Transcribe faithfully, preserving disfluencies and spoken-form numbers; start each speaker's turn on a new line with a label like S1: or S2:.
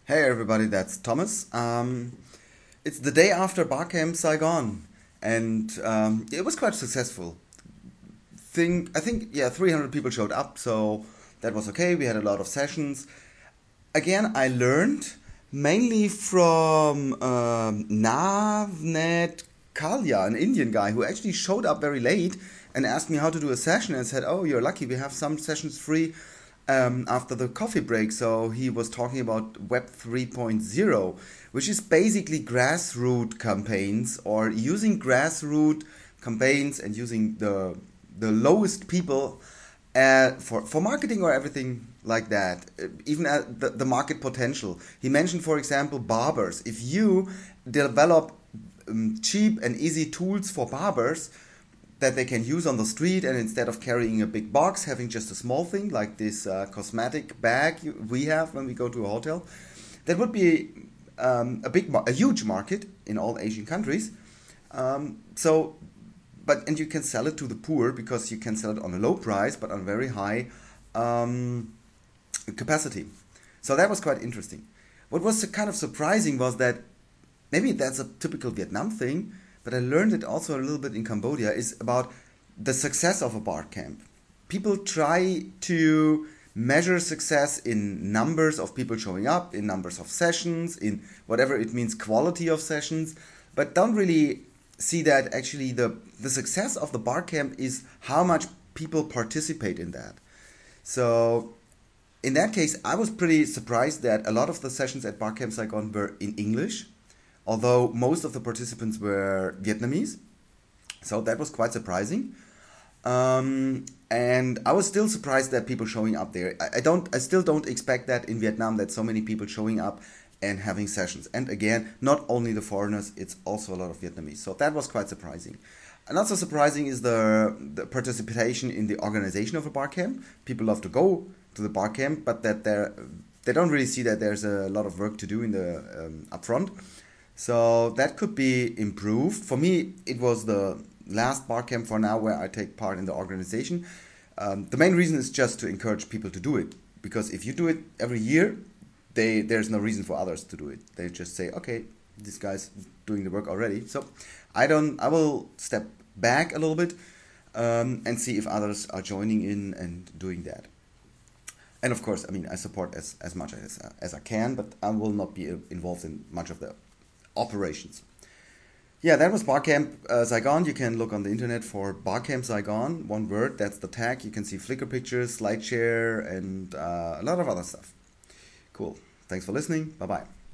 S1: Hey everybody, that's Thomas. Um, it's the day after Barcamp Saigon, and um, it was quite successful. Think I think yeah, three hundred people showed up, so that was okay. We had a lot of sessions. Again, I learned mainly from um, Navnet Kalia, an Indian guy who actually showed up very late and asked me how to do a session and said, "Oh, you're lucky. We have some sessions free um, after the coffee break." So he was talking about Web 3.0, which is basically grassroots campaigns or using grassroots campaigns and using the the lowest people uh, for for marketing or everything like that. Uh, even at the, the market potential. He mentioned, for example, barbers. If you develop um, cheap and easy tools for barbers that they can use on the street, and instead of carrying a big box, having just a small thing like this uh, cosmetic bag you, we have when we go to a hotel, that would be um, a big, a huge market in all Asian countries. Um, so, but and you can sell it to the poor because you can sell it on a low price, but on a very high um, capacity. So that was quite interesting. What was kind of surprising was that maybe that's a typical Vietnam thing, but I learned it also a little bit in Cambodia, is about the success of a bar camp. People try to measure success in numbers of people showing up, in numbers of sessions, in whatever it means, quality of sessions, but don't really see that actually the, the success of the bar camp is how much people participate in that. So in that case, I was pretty surprised that a lot of the sessions at Barcamp Saigon were in English, although most of the participants were Vietnamese. So that was quite surprising. Um, and I was still surprised that people showing up there. I, I don't, I still don't expect that in Vietnam that so many people showing up and having sessions. And again, not only the foreigners, it's also a lot of Vietnamese. So that was quite surprising. And not so surprising is the, the participation in the organization of a bar camp. People love to go to the bar camp, but that they they don't really see that there's a lot of work to do in the um, upfront. So that could be improved. For me, it was the last bar camp for now where I take part in the organization. Um, the main reason is just to encourage people to do it, because if you do it every year, they there's no reason for others to do it. They just say, okay, this guy's doing the work already. So I don't. I will step back a little bit um, and see if others are joining in and doing that. And of course, I mean, I support as, as much as, as I can, but I will not be involved in much of the operations. Yeah, that was Barcamp uh, Saigon. You can look on the internet for Barcamp Saigon, one word, that's the tag. You can see Flickr pictures, SlideShare, and uh, a lot of other stuff. Cool. Thanks for listening. Bye bye.